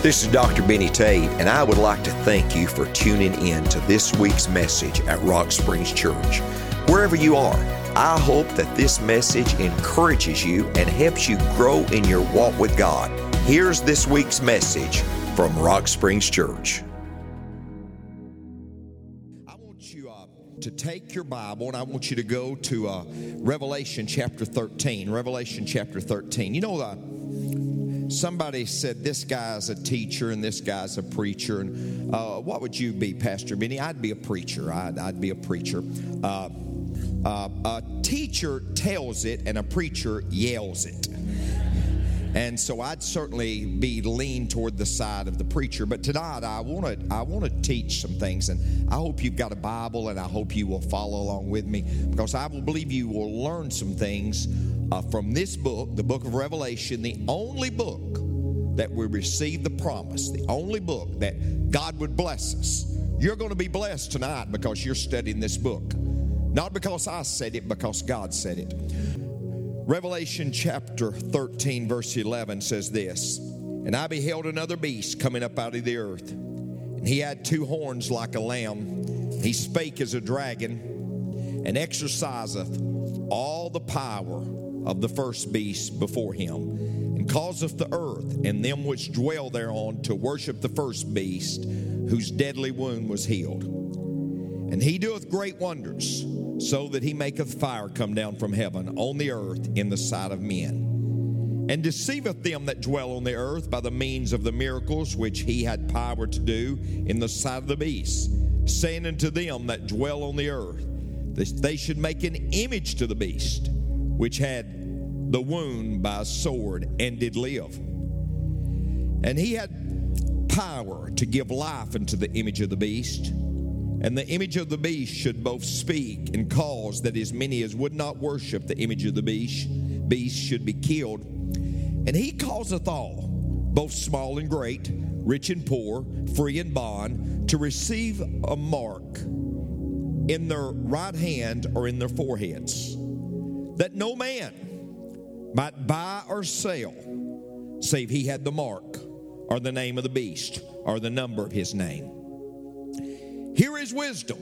This is Dr. Benny Tate, and I would like to thank you for tuning in to this week's message at Rock Springs Church. Wherever you are, I hope that this message encourages you and helps you grow in your walk with God. Here's this week's message from Rock Springs Church. I want you to take your Bible, and I want you to go to Revelation chapter 13. Revelation chapter 13. You know, somebody said this guy's a teacher and this guy's a preacher. And what would you be, Pastor Benny? I'd be a preacher. I'd be a preacher. A teacher tells it and a preacher yells it. And so I'd certainly be lean toward the side of the preacher. But tonight I want to teach some things, and I hope you've got a Bible, and I hope you will follow along with me, because I will believe you will learn some things from this book, the book of Revelation, the only book that we receive the promise, the only book that God would bless us. You're going to be blessed tonight because you're studying this book. Not because I said it, because God said it. Revelation chapter 13 verse 11 says this, "And I beheld another beast coming up out of the earth, and he had two horns like a lamb. He spake as a dragon, and exerciseth all the power of the first beast before him, and causeth the earth and them which dwell thereon to worship the first beast, whose deadly wound was healed. And he doeth great wonders, so that he maketh fire come down from heaven on the earth in the sight of men, and deceiveth them that dwell on the earth by the means of the miracles which he had power to do in the sight of the beast, saying unto them that dwell on the earth, that they should make an image to the beast, which had the wound by a sword, and did live. And he had power to give life unto the image of the beast, and the image of the beast should both speak and cause that as many as would not worship the image of the beast should be killed. And he causeth all, both small and great, rich and poor, free and bond, to receive a mark in their right hand or in their foreheads, that no man might buy or sell, save he had the mark, or the name of the beast, or the number of his name. Here is wisdom.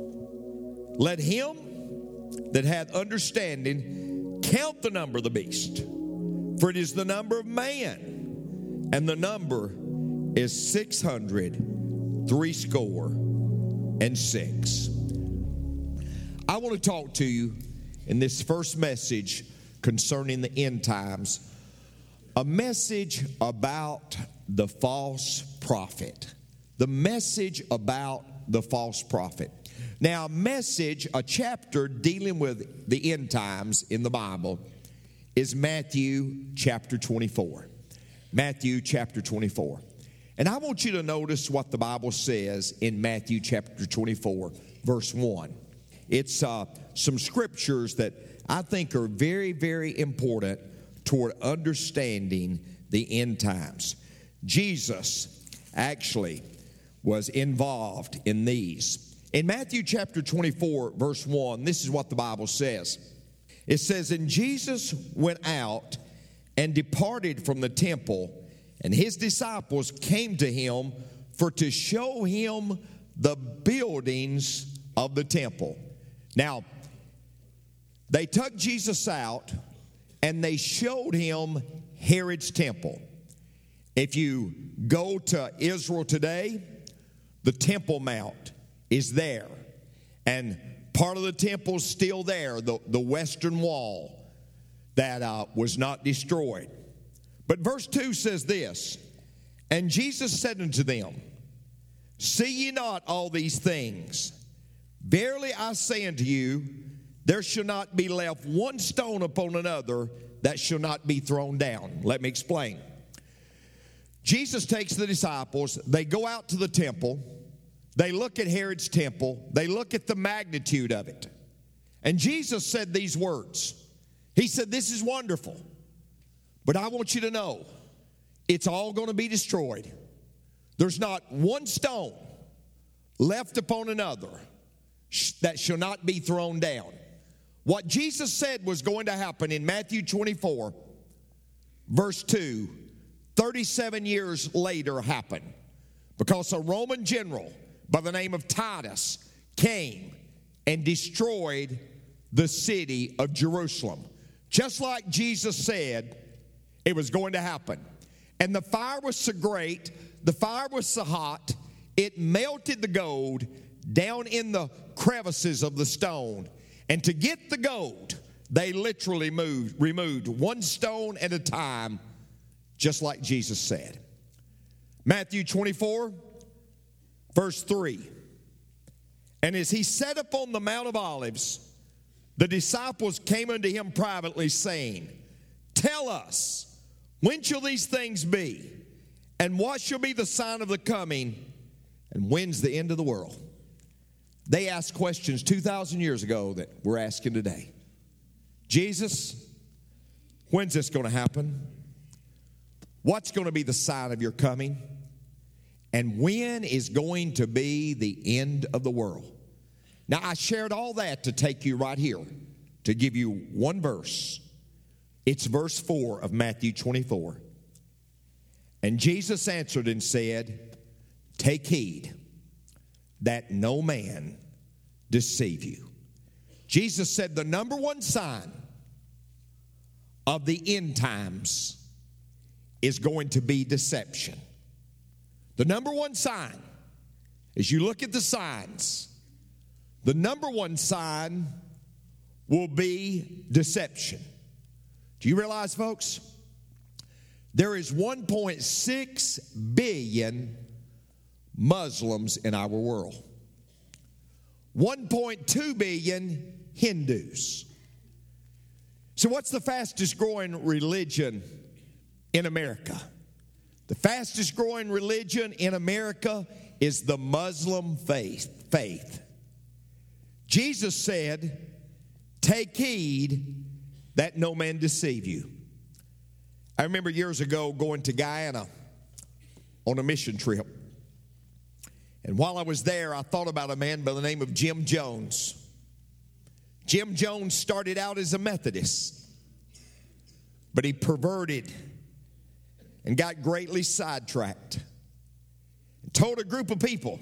Let him that hath understanding count the number of the beast, for it is the number of man, and the number is 666. I want to talk to you in this first message concerning the end times, a message about the false prophet. The message about the false prophet. Now, a chapter dealing with the end times in the Bible is Matthew chapter 24. Matthew chapter 24. And I want you to notice what the Bible says in Matthew chapter 24, verse 1. It's some scriptures that I think are very, very important toward understanding the end times. Jesus actually was involved in these. In Matthew chapter 24, verse 1, this is what the Bible says. It says, "And Jesus went out and departed from the temple, and his disciples came to him for to show him the buildings of the temple." Now, they took Jesus out and they showed him Herod's temple. If you go to Israel today, the Temple Mount is there, and part of the temple's still there, the western wall that was not destroyed. But verse 2 says this, "And Jesus said unto them, See ye not all these things? Verily I say unto you, there shall not be left one stone upon another that shall not be thrown down." Let me explain. Jesus takes the disciples, they go out to the temple, they look at Herod's temple, they look at the magnitude of it. And Jesus said these words. He said, "This is wonderful, but I want you to know, it's all going to be destroyed. There's not one stone left upon another that shall not be thrown down." What Jesus said was going to happen in Matthew 24, verse 2, 37 years later happened because a Roman general by the name of Titus came and destroyed the city of Jerusalem. Just like Jesus said it was going to happen. And the fire was so great, the fire was so hot, it melted the gold down in the crevices of the stone. And to get the gold, they literally removed one stone at a time, just like Jesus said. Matthew 24, verse 3. And as he sat upon the Mount of Olives, the disciples came unto him privately, saying, Tell us, when shall these things be? And what shall be the sign of the coming? And when's the end of the world? They asked questions 2,000 years ago that we're asking today. Jesus, when's this going to happen? What's going to be the sign of your coming? And when is going to be the end of the world? Now, I shared all that to take you right here, to give you one verse. It's verse 4 of Matthew 24. And Jesus answered and said, Take heed that no man deceive you. Jesus said the number one sign of the end times is going to be deception. The number one sign, as you look at the signs, the number one sign will be deception. Do you realize, folks, there is 1.6 billion Muslims in our world. 1.2 billion Hindus. So what's the fastest growing religion in America? The fastest growing religion in America is the Muslim faith. Jesus said, Take heed that no man deceive you. I remember years ago going to Guyana on a mission trip. And while I was there, I thought about a man by the name of Jim Jones. Jim Jones started out as a Methodist, but he perverted and got greatly sidetracked. And told a group of people,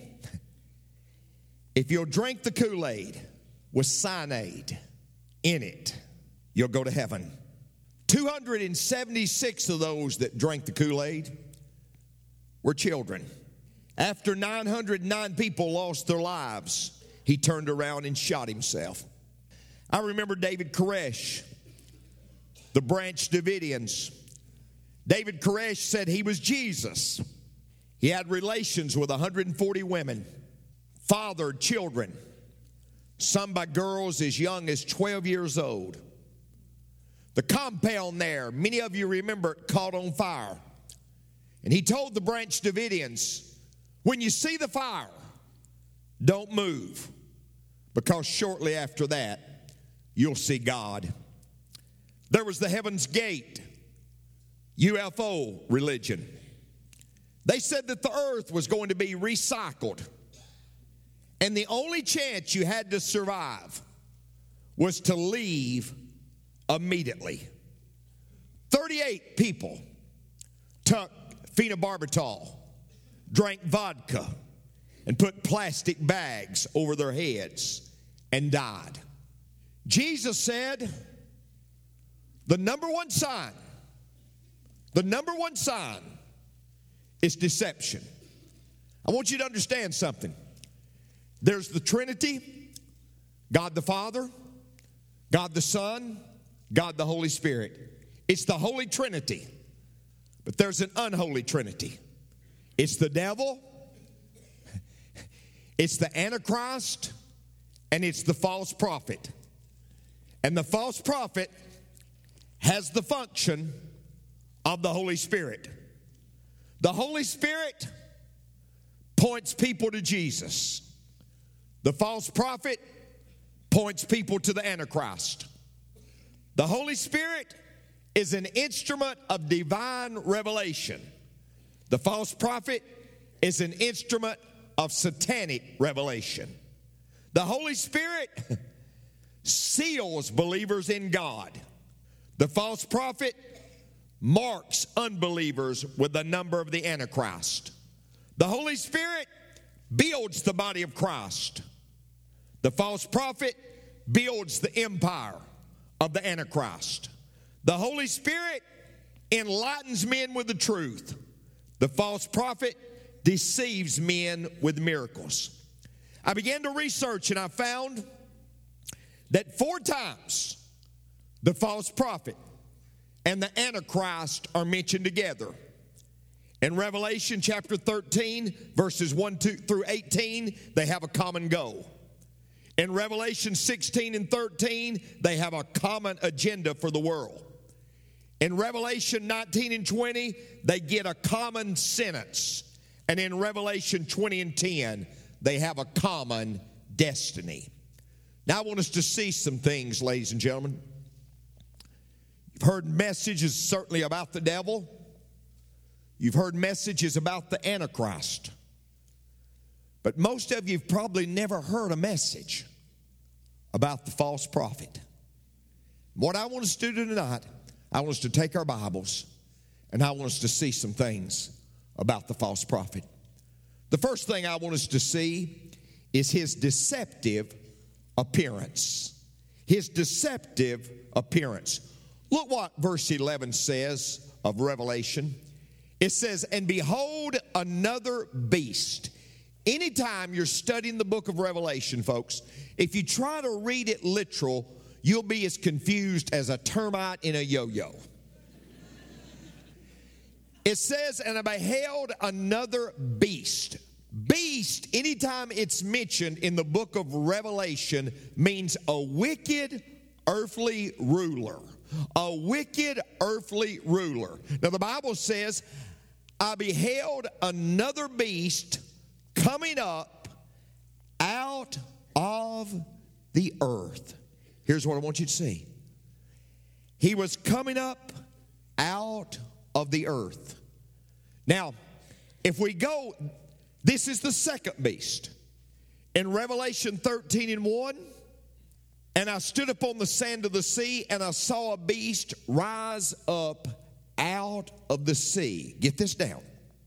if you'll drink the Kool-Aid with cyanide in it, you'll go to heaven. 276 of those that drank the Kool-Aid were children. After 909 people lost their lives, he turned around and shot himself. I remember David Koresh, the Branch Davidians. David Koresh said he was Jesus. He had relations with 140 women, fathered children, some by girls as young as 12 years old. The compound there, many of you remember it, caught on fire. And he told the Branch Davidians, when you see the fire, don't move, because shortly after that, you'll see God. There was the Heaven's Gate, UFO religion. They said that the earth was going to be recycled, and the only chance you had to survive was to leave immediately. 38 people took phenobarbital, drank vodka, and put plastic bags over their heads and died. Jesus said, the number one sign is deception. I want you to understand something. There's the Trinity, God the Father, God the Son, God the Holy Spirit. It's the Holy Trinity. But there's an unholy Trinity. It's the devil, it's the Antichrist, and it's the false prophet. And the false prophet has the function of the Holy Spirit. The Holy Spirit points people to Jesus. The false prophet points people to the Antichrist. The Holy Spirit is an instrument of divine revelation. The false prophet is an instrument of satanic revelation. The Holy Spirit seals believers in God. The false prophet marks unbelievers with the number of the Antichrist. The Holy Spirit builds the body of Christ. The false prophet builds the empire of the Antichrist. The Holy Spirit enlightens men with the truth. The false prophet deceives men with miracles. I began to research and I found that 4 times the false prophet and the Antichrist are mentioned together. In Revelation chapter 13, verses 1 through 18, they have a common goal. In Revelation 16 and 13, they have a common agenda for the world. In Revelation 19 and 20, they get a common sentence. And in Revelation 20 and 10, they have a common destiny. Now I want us to see some things, ladies and gentlemen. You've heard messages certainly about the devil. You've heard messages about the Antichrist. But most of you have probably never heard a message about the false prophet. What I want us to do tonight, I want us to take our Bibles and I want us to see some things about the false prophet. The first thing I want us to see is his deceptive appearance. His deceptive appearance. Look what verse 11 says of Revelation. It says, and behold, another beast. Anytime you're studying the book of Revelation, folks, if you try to read it literal, you'll be as confused as a termite in a yo-yo. It says, and I beheld another beast. Beast, anytime it's mentioned in the book of Revelation, means a wicked earthly ruler. A wicked earthly ruler. Now the Bible says, I beheld another beast coming up out of the earth. Here's what I want you to see. He was coming up out of the earth. Now, if we go, this is the second beast. In Revelation 13 and 1, and I stood upon the sand of the sea, and I saw a beast rise up out of the sea. Get this down.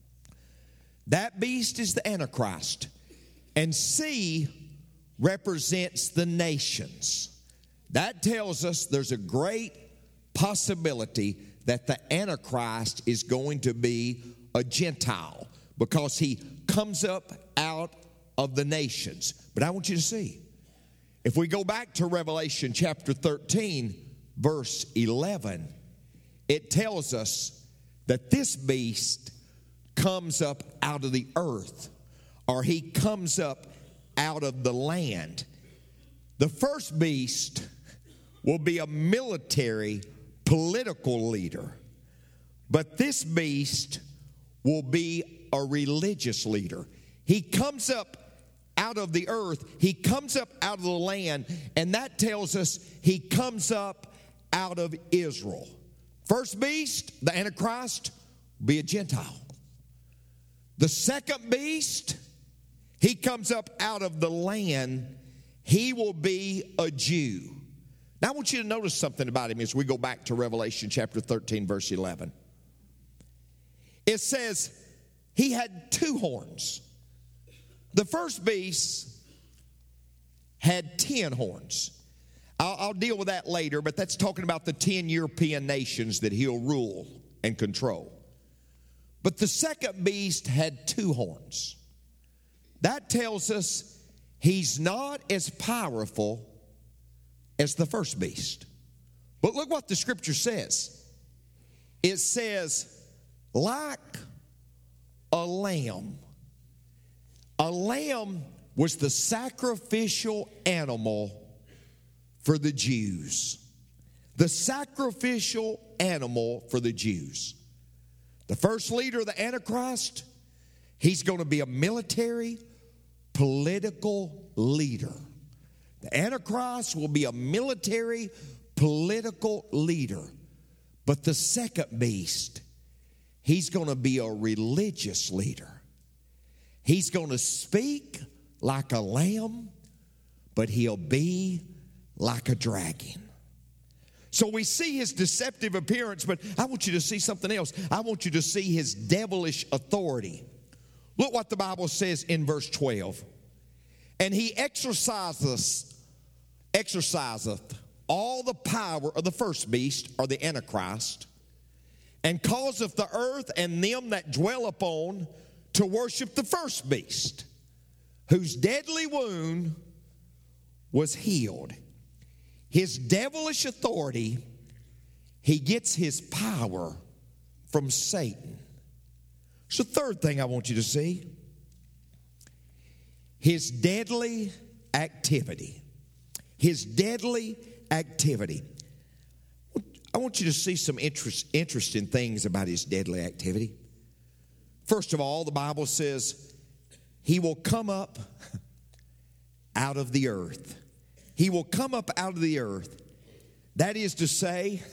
That beast is the Antichrist. And sea represents the nations. That tells us there's a great possibility that the Antichrist is going to be a Gentile because he comes up out of the nations. But I want you to see, if we go back to Revelation chapter 13, verse 11, it tells us that this beast comes up out of the earth, or he comes up out of the land. The first beast will be a military, political leader. But this beast will be a religious leader. He comes up out of the earth. He comes up out of the land. And that tells us he comes up out of Israel. First beast, the Antichrist, will be a Gentile. The second beast, he comes up out of the land. He will be a Jew. Now I want you to notice something about him as we go back to Revelation chapter 13, verse 11. It says he had 2 horns. The first beast had 10 horns. I'll deal with that later, but that's talking about the 10 European nations that he'll rule and control. But the second beast had 2 horns. That tells us he's not as powerful as the first beast. But look what the scripture says. It says, like a lamb. A lamb was the sacrificial animal for the Jews. The sacrificial animal for the Jews. The first leader of the Antichrist, he's going to be a military, political leader. The Antichrist will be a military, political leader. But the second beast, he's going to be a religious leader. He's going to speak like a lamb, but he'll be like a dragon. So we see his deceptive appearance, but I want you to see something else. I want you to see his devilish authority. Look what the Bible says in verse 12. And he exerciseth all the power of the first beast, or the Antichrist, and causeth the earth and them that dwell upon to worship the first beast, whose deadly wound was healed. His devilish authority, he gets his power from Satan. It's the third thing I want you to see. His deadly activity. His deadly activity. I want you to see some interesting things about his deadly activity. First of all, the Bible says he will come up out of the earth. He will come up out of the earth. That is to say,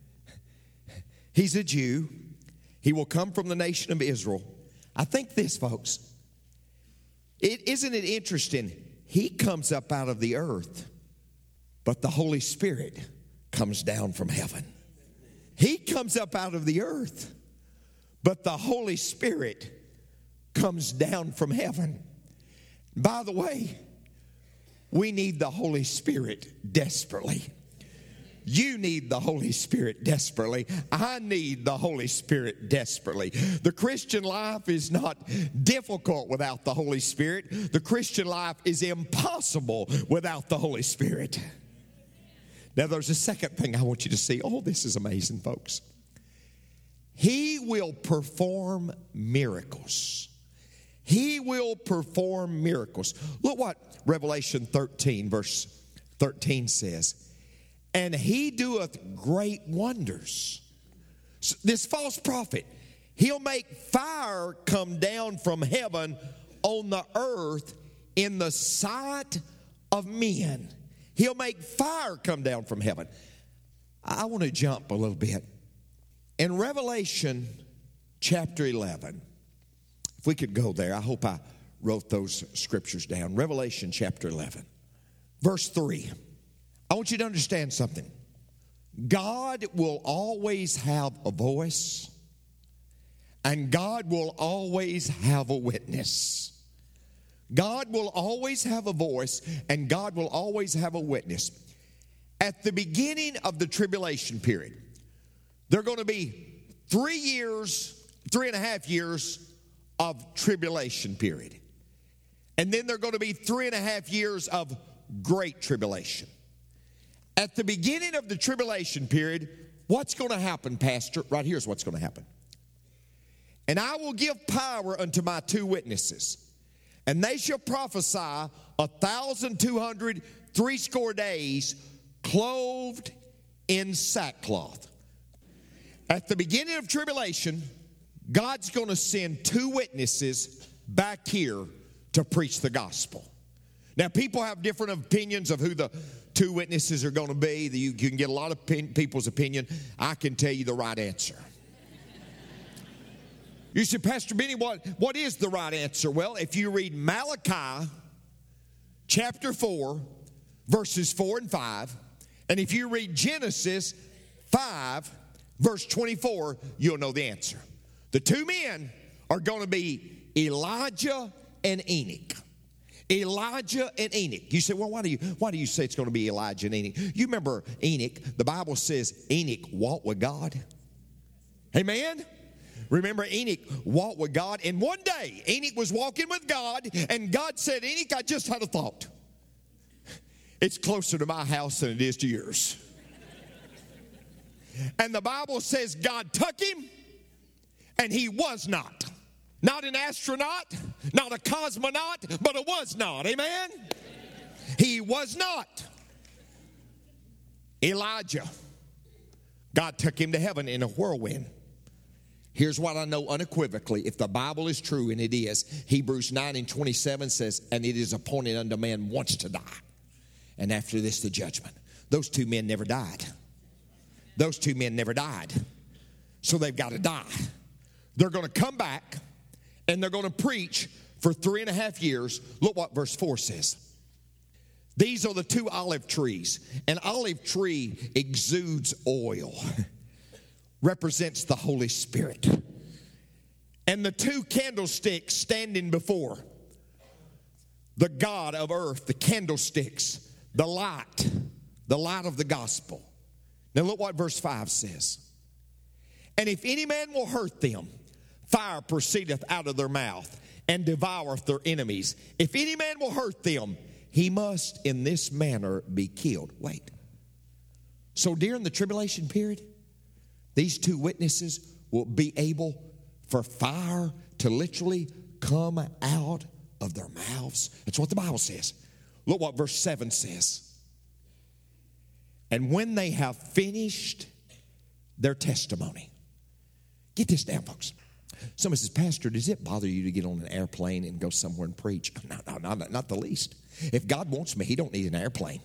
he's a Jew. He will come from the nation of Israel. I think this, folks. Isn't it interesting? He comes up out of the earth, but the Holy Spirit comes down from heaven. He comes up out of the earth, but the Holy Spirit comes down from heaven. By the way, we need the Holy Spirit desperately. You need the Holy Spirit desperately. I need the Holy Spirit desperately. The Christian life is not difficult without the Holy Spirit. The Christian life is impossible without the Holy Spirit. Now, there's a second thing I want you to see. Oh, this is amazing, folks. He will perform miracles. He will perform miracles. Look what Revelation 13, verse 13 says. And he doeth great wonders. So this false prophet, he'll make fire come down from heaven on the earth in the sight of men. He'll make fire come down from heaven. I want to jump a little bit. In Revelation chapter 11, if we could go there, I hope I wrote those scriptures down. Revelation chapter 11, verse 3. I want you to understand something. God will always have a voice, and God will always have a witness. God will always have a voice, and God will always have a witness. At the beginning of the tribulation period, there are going to be 3.5 years of tribulation period. And then there are going to be 3.5 years of great tribulation. At the beginning of the tribulation period, what's going to happen, Pastor? Right here's what's going to happen. And I will give power unto my 2 witnesses, and they shall prophesy 1,260 days, clothed in sackcloth. At the beginning of tribulation, God's going to send 2 witnesses back here to preach the gospel. Now, people have different opinions of who the 2 witnesses are going to be. You can get a lot of people's opinion. I can tell you the right answer. You say, Pastor Benny, what is the right answer? Well, if you read Malachi chapter 4, verses 4 and 5, and if you read Genesis 5, verse 24, you'll know the answer. The 2 men are going to be Elijah and Enoch. Elijah and Enoch. You say, well, why do you say it's going to be Elijah and Enoch? You remember Enoch, the Bible says Enoch walked with God. Amen? Remember, Enoch walked with God, and one day Enoch was walking with God, and God said, Enoch, I just had a thought. It's closer to my house than it is to yours. And the Bible says God took him, and he was not. Not an astronaut, not a cosmonaut, but a was not. Amen? He was not. Elijah, God took him to heaven in a whirlwind. Here's what I know unequivocally. If the Bible is true, and it is, Hebrews 9:27 says, and it is appointed unto man once to die. And after this, the judgment. Those 2 men never died. Those 2 men never died. So they've got to die. They're going to come back, and they're going to preach for 3.5 years. Look what verse 4 says. These are the two olive trees. An olive tree exudes oil, represents the Holy Spirit. And the two candlesticks standing before the God of earth, the candlesticks, the light of the gospel. Now look what verse 5 says. And if any man will hurt them, fire proceedeth out of their mouth and devoureth their enemies. If any man will hurt them, he must in this manner be killed. Wait. So during the tribulation period, these two witnesses will be able for fire to literally come out of their mouths. That's what the Bible says. Look what verse 7 says. And when they have finished their testimony. Get this down, folks. Somebody says, Pastor, does it bother you to get on an airplane and go somewhere and preach? No, not the least. If God wants me, he don't need an airplane.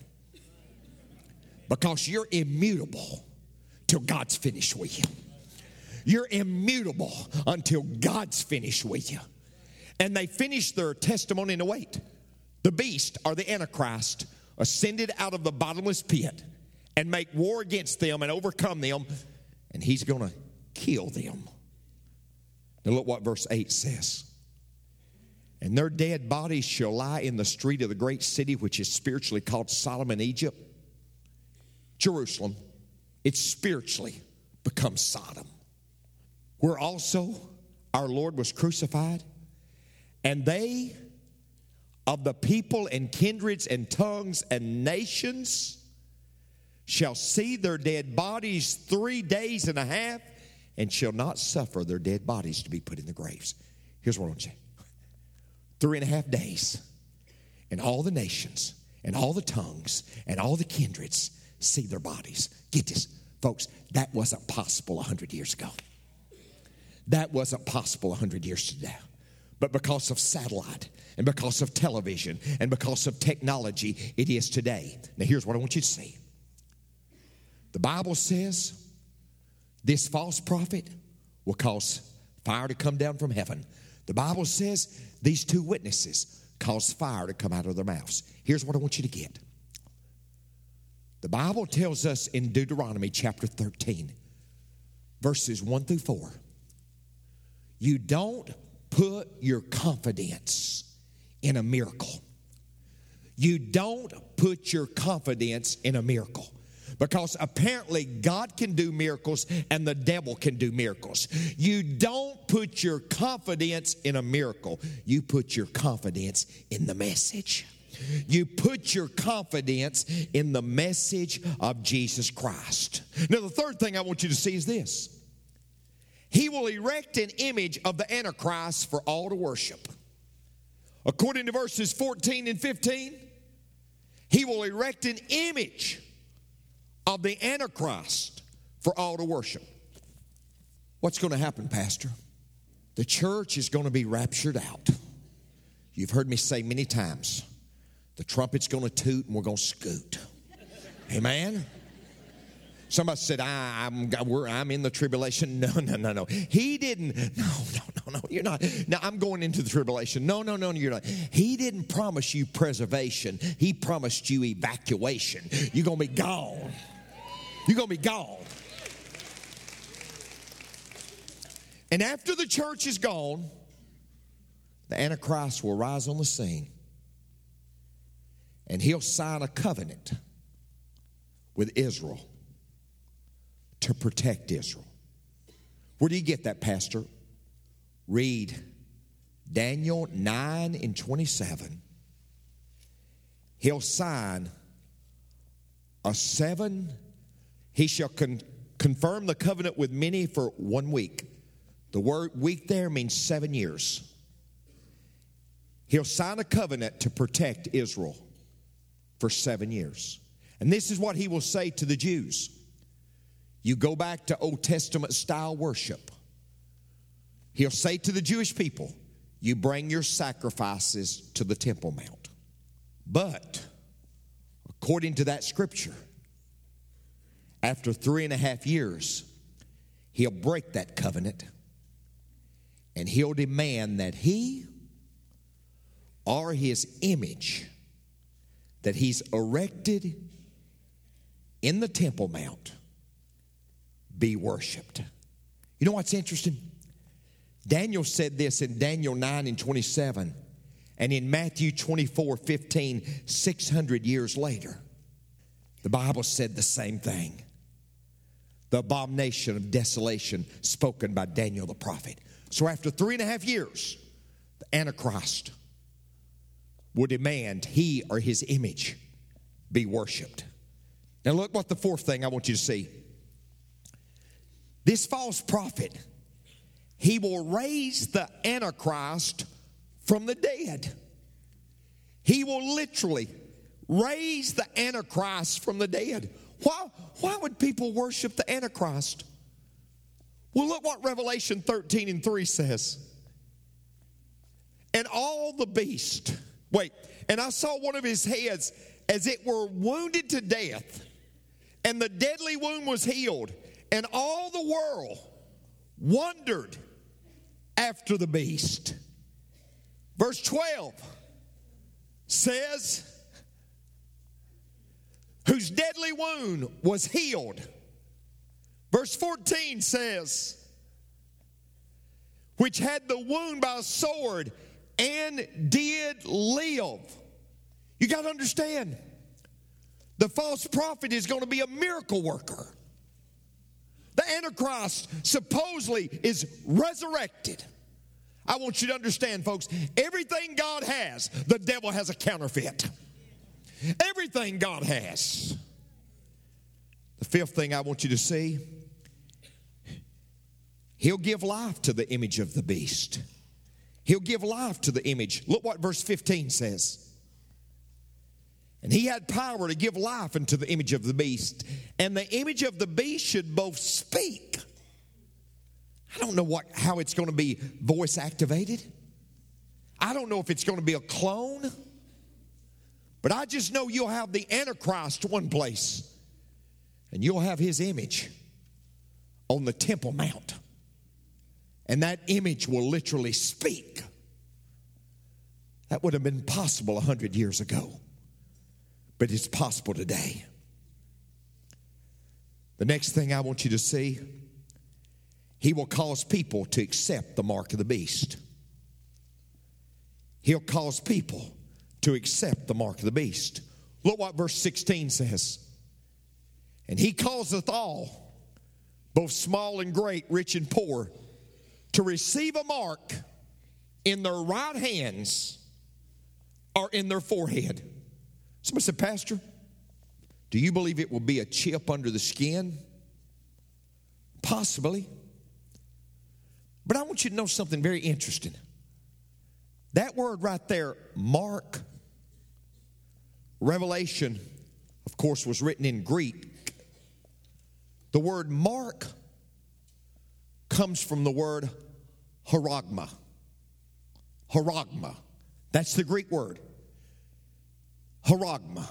Because you're immutable till God's finished with you. You're immutable until God's finished with you. And they finished their testimony in a wait. The beast, or the Antichrist, ascended out of the bottomless pit and make war against them and overcome them, and he's going to kill them. Now look what verse 8 says. And their dead bodies shall lie in the street of the great city, which is spiritually called Sodom and Egypt. Jerusalem, it's spiritually become Sodom, where also our Lord was crucified. And they of the people and kindreds and tongues and nations shall see their dead bodies 3 days and a half, and shall not suffer their dead bodies to be put in the graves. Here's what I want to say. 3.5 days, and all the nations, and all the tongues, and all the kindreds see their bodies. Get this, folks, that wasn't possible 100 years ago. That wasn't possible 100 years ago. But because of satellite, and because of television, and because of technology, it is today. Now here's what I want you to see. The Bible says this false prophet will cause fire to come down from heaven. The Bible says these two witnesses cause fire to come out of their mouths. Here's what I want you to get. The Bible tells us in Deuteronomy chapter 13, verses 1 through 4, you don't put your confidence in a miracle. You don't put your confidence in a miracle. Because apparently God can do miracles and the devil can do miracles. You don't put your confidence in a miracle. You put your confidence in the message. You put your confidence in the message of Jesus Christ. Now the third thing I want you to see is this. He will erect an image of the Antichrist for all to worship. According to verses 14 and 15, he will erect an image of the Antichrist for all to worship. What's going to happen, Pastor? The church is going to be raptured out. You've heard me say many times, the trumpet's going to toot and we're going to scoot. Amen? Somebody said, I'm in the tribulation. No. He didn't. No, you're not. Now, I'm going into the tribulation. No, you're not. He didn't promise you preservation. He promised you evacuation. You're going to be gone. You're going to be gone. And after the church is gone, the Antichrist will rise on the scene. And he'll sign a covenant with Israel to protect Israel. Where do you get that, Pastor? Read Daniel 9 and 27. He'll sign he shall confirm the covenant with many for 1 week. The word week there means 7 years. He'll sign a covenant to protect Israel for 7 years. And this is what he will say to the Jews. You go back to Old Testament style worship. He'll say to the Jewish people, you bring your sacrifices to the Temple Mount. But according to that scripture, after 3.5 years, he'll break that covenant and he'll demand that he or his image that he's erected in the Temple Mount be worshiped. You know what's interesting? Daniel said this in Daniel 9:27, and in Matthew 24:15, 600 years later, the Bible said the same thing. The abomination of desolation spoken by Daniel the prophet. So after 3.5 years, the Antichrist will demand he or his image be worshiped. Now look what the fourth thing I want you to see. This false prophet, he will raise the Antichrist from the dead. He will literally raise the Antichrist from the dead. Why would people worship the Antichrist? Well, look what Revelation 13:3 says. And all the beast, and I saw one of his heads as it were wounded to death, and the deadly wound was healed, and all the world wondered after the beast. Verse 12 says, whose deadly wound was healed. Verse 14 says, which had the wound by a sword and did live. You got to understand, the false prophet is going to be a miracle worker. The Antichrist supposedly is resurrected. I want you to understand, folks, everything God has, the devil has a counterfeit. Everything God has. The fifth thing I want you to see, he'll give life to the image of the beast. He'll give life to the image. Look what verse 15 says. And he had power to give life unto the image of the beast. And the image of the beast should both speak. I don't know how it's going to be voice activated. I don't know if it's going to be a clone. But I just know you'll have the Antichrist one place. And you'll have his image on the Temple Mount. And that image will literally speak. That would have been possible 100 years ago. But it's possible today. The next thing I want you to see, he will cause people to accept the mark of the beast. He'll cause people to accept the mark of the beast. Look what verse 16 says. And he causeth all, both small and great, rich and poor, to receive a mark in their right hands or in their forehead. Somebody said, Pastor, do you believe it will be a chip under the skin? Possibly. But I want you to know something very interesting. That word right there, mark, Revelation, of course, was written in Greek. The word mark comes from the word haragma. Haragma. That's the Greek word. Haragma.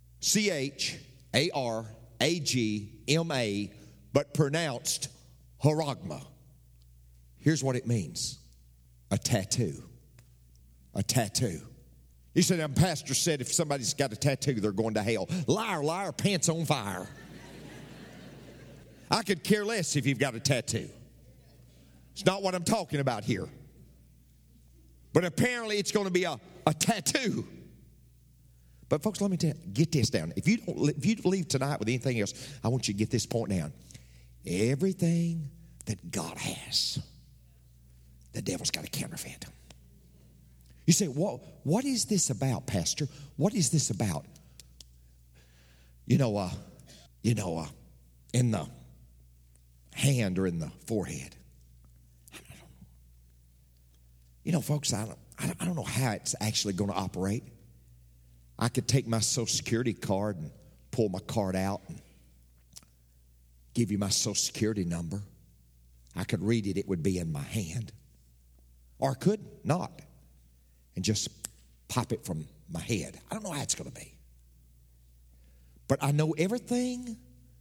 Charagma, but pronounced haragma. Here's what it means. A tattoo. A tattoo. You said, Pastor said if somebody's got a tattoo, they're going to hell. Liar, liar, pants on fire. I could care less if you've got a tattoo. It's not what I'm talking about here. But apparently it's going to be a tattoo. But folks, let me tell you, get this down. If you leave tonight with anything else, I want you to get this point down. Everything that God has, the devil's got a counterfeit. You say, what is this about, Pastor? What is this about? In the hand or in the forehead. I don't know. Folks, I don't know how it's actually going to operate. I could take my Social Security card and pull my card out and give you my Social Security number. I could read it. It would be in my hand. Or I could not and just pop it from my head. I don't know how it's going to be. But I know everything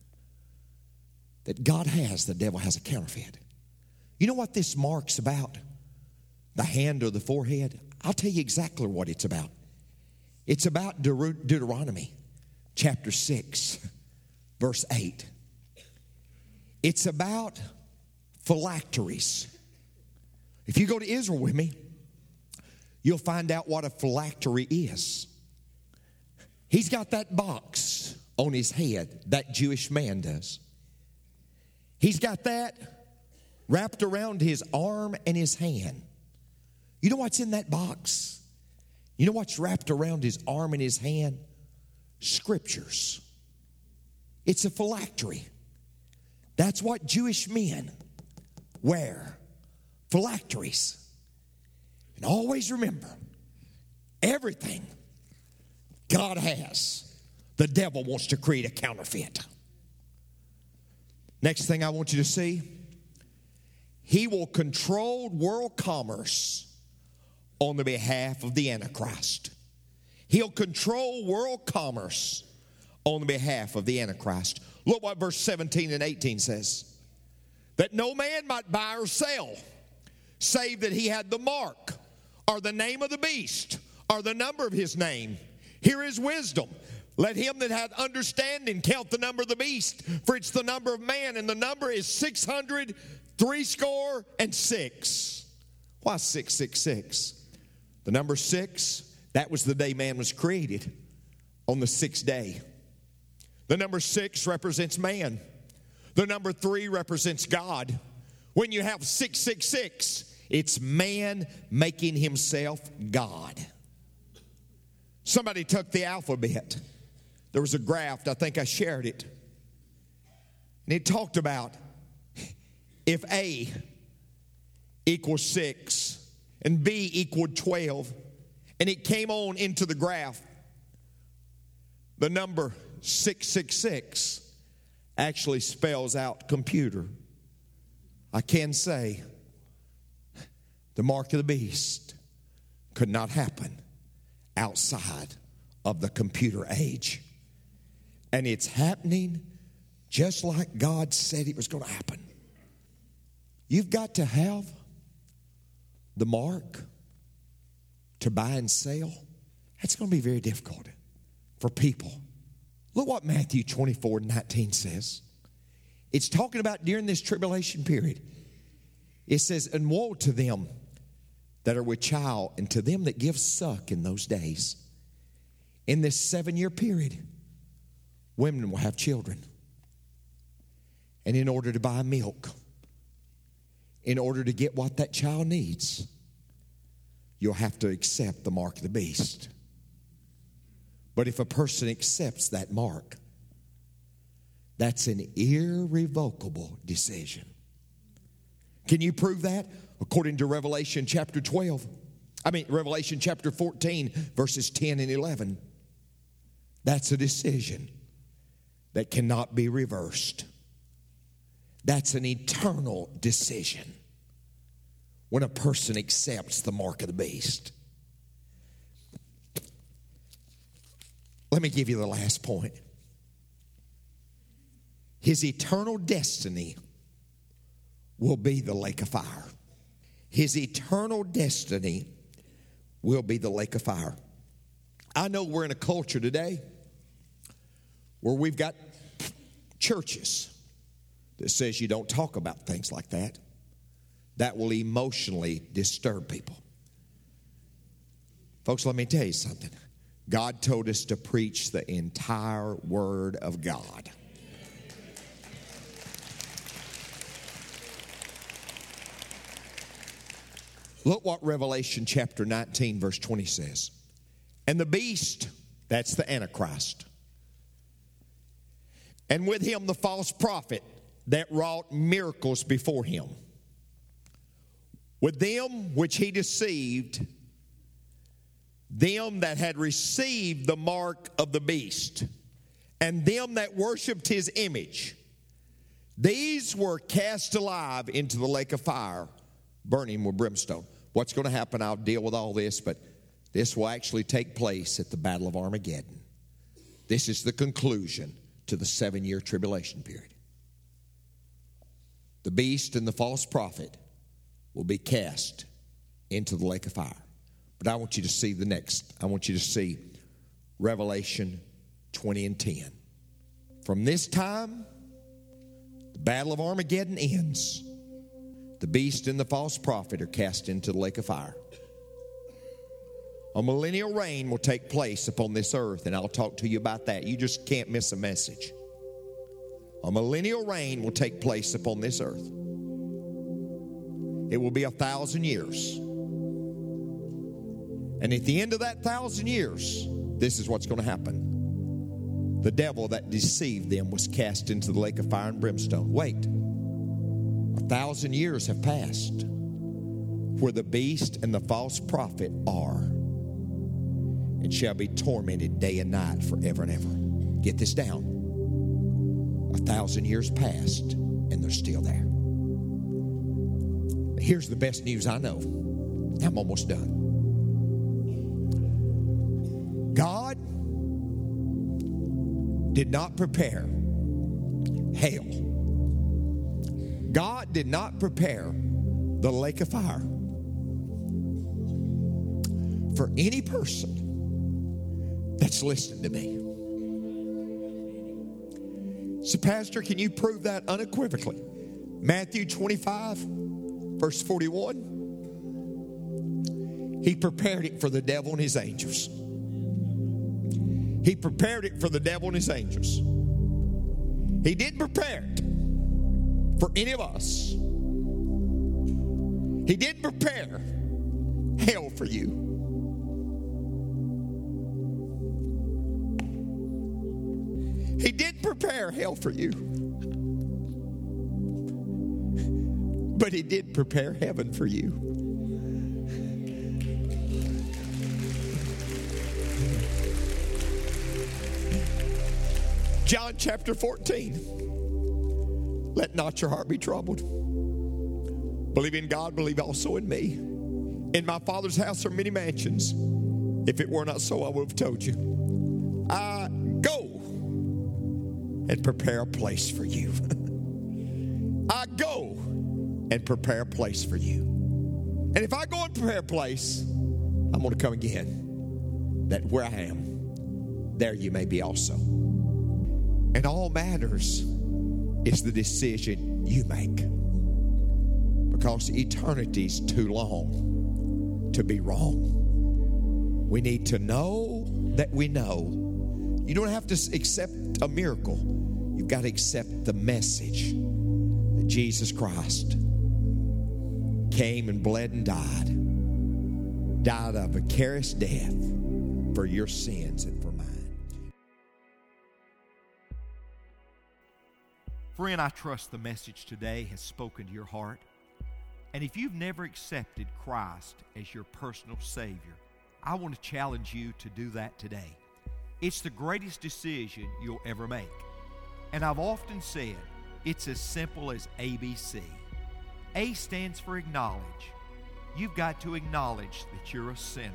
that God has, the devil has a counterfeit. You know what this mark's about? The hand or the forehead? I'll tell you exactly what it's about. It's about Deuteronomy chapter 6, verse 8. It's about phylacteries. If you go to Israel with me, you'll find out what a phylactery is. He's got that box on his head, that Jewish man does. He's got that wrapped around his arm and his hand. You know what's in that box? You know what's wrapped around his arm and his hand? Scriptures. It's a phylactery. That's what Jewish men wear. Phylacteries. And always remember, everything God has, the devil wants to create a counterfeit. Next thing I want you to see, he will control world commerce on the behalf of the Antichrist. He'll control world commerce on the behalf of the Antichrist. Look what verse 17 and 18 says. That no man might buy or sell, save that he had the mark, or the name of the beast, or the number of his name. Here is wisdom. Let him that hath understanding count the number of the beast, for it's the number of man, and the number is 666. Why 666? The number 6, that was the day man was created, on the 6th day. The number 6 represents man. The number 3 represents God. When you have 666, it's man making himself God. Somebody took the alphabet. There was a graph, I think I shared it. And it talked about if A equals 6 and B equaled 12, and it came on into the graph, the number 666 actually spells out computer. I can say the mark of the beast could not happen outside of the computer age. And it's happening just like God said it was going to happen. You've got to have the mark to buy and sell. That's going to be very difficult for people. Look what Matthew 24:19 says. It's talking about during this tribulation period. It says, and woe to them that are with child, and to them that give suck in those days. In this 7-year period, women will have children. And in order to buy milk, in order to get what that child needs, you'll have to accept the mark of the beast. But if a person accepts that mark, that's an irrevocable decision. Can you prove that? According to Revelation chapter 14, verses 10 and 11. That's a decision that cannot be reversed. That's an eternal decision when a person accepts the mark of the beast. Let me give you the last point. His eternal destiny will be the lake of fire. His eternal destiny will be the lake of fire. I know we're in a culture today where we've got churches that says you don't talk about things like that. That will emotionally disturb people. Folks, let me tell you something. God told us to preach the entire Word of God. Look what Revelation chapter 19, verse 20 says. And the beast, that's the Antichrist, and with him the false prophet that wrought miracles before him, with them which he deceived, them that had received the mark of the beast, and them that worshipped his image. These were cast alive into the lake of fire, burning with brimstone. What's going to happen? I'll deal with all this, but this will actually take place at the Battle of Armageddon. This is the conclusion to the 7-year tribulation period. The beast and the false prophet will be cast into the lake of fire. But I want you to see the next. I want you to see Revelation 20 and 10. From this time, the battle of Armageddon ends. The beast and the false prophet are cast into the lake of fire. A millennial reign will take place upon this earth, and I'll talk to you about that. You just can't miss a message. A millennial reign will take place upon this earth. It will be 1,000 years. And at the end of that 1,000 years, this is what's going to happen. The devil that deceived them was cast into the lake of fire and brimstone. Wait. 1,000 years have passed where the beast and the false prophet are and shall be tormented day and night forever and ever. Get this down. 1,000 years passed and they're still there. Here's the best news I know. I'm almost done. God did not prepare hell. God did not prepare the lake of fire for any person that's listening to me. So, Pastor, can you prove that unequivocally? Matthew 25, verse 41. He prepared it for the devil and his angels. He prepared it for the devil and his angels. He didn't prepare it for any of us. He didn't prepare hell for you. He didn't prepare hell for you. But he did prepare heaven for you. John chapter 14. Let not your heart be troubled. Believe in God, believe also in me. In my Father's house are many mansions. If it were not so, I would have told you. I go and prepare a place for you. I go and prepare a place for you. And if I go and prepare a place, I'm going to come again, that where I am, there you may be also. And all matters is the decision you make. Because eternity's too long to be wrong. We need to know that we know. You don't have to accept a miracle. You've got to accept the message that Jesus Christ came and bled and died a vicarious death for your sins and for mine. Friend, I trust the message today has spoken to your heart. And if you've never accepted Christ as your personal Savior, I want to challenge you to do that today. It's the greatest decision you'll ever make. And I've often said it's as simple as ABC. A stands for acknowledge. You've got to acknowledge that you're a sinner.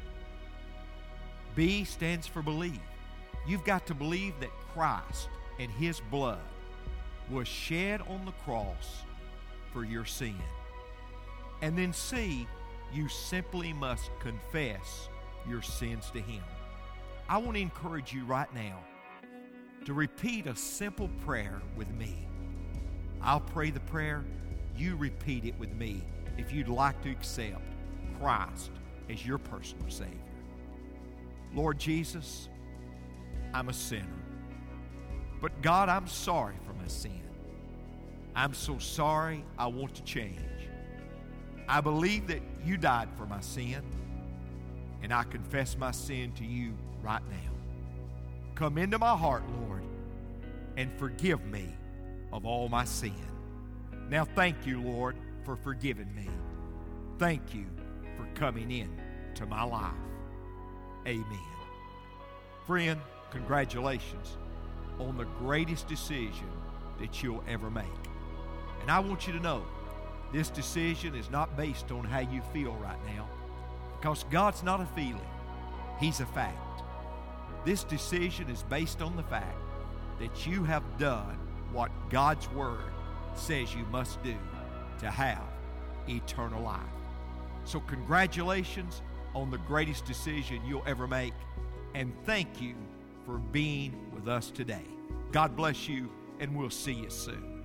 B stands for believe. You've got to believe that Christ and His blood was shed on the cross for your sin. And then C, you simply must confess your sins to Him. I want to encourage you right now to repeat a simple prayer with me. I'll pray the prayer. You repeat it with me if you'd like to accept Christ as your personal Savior. Lord Jesus, I'm a sinner. But God, I'm sorry for my sin. I'm so sorry. I want to change. I believe that you died for my sin, and I confess my sin to you right now. Come into my heart, Lord, and forgive me of all my sin. Now thank you, Lord, for forgiving me. Thank you for coming in to my life. Amen. Friend, congratulations on the greatest decision that you'll ever make. And I want you to know, this decision is not based on how you feel right now, because God's not a feeling. He's a fact. This decision is based on the fact that you have done what God's Word says you must do to have eternal life. So congratulations on the greatest decision you'll ever make. And thank you for being with us today. God bless you, and we'll see you soon.